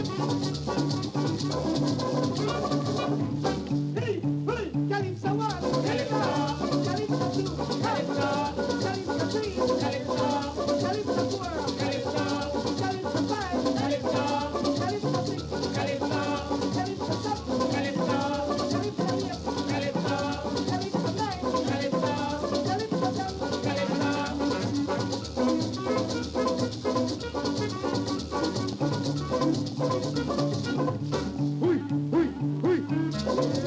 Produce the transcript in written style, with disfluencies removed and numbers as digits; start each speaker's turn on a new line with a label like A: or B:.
A: Hey, hey, Calypso 1, Calypso, Calypso 2, Calypso, Calypso 3, Calypso, Calypso 4, Calypso, Calypso 5, Calypso, Calypso 6, Calypso, Calypso 7, Calypso, Calypso 8, Calypso, Calypso 9, Calypso, Calypso 10, Calypso. Hui, hui, hui.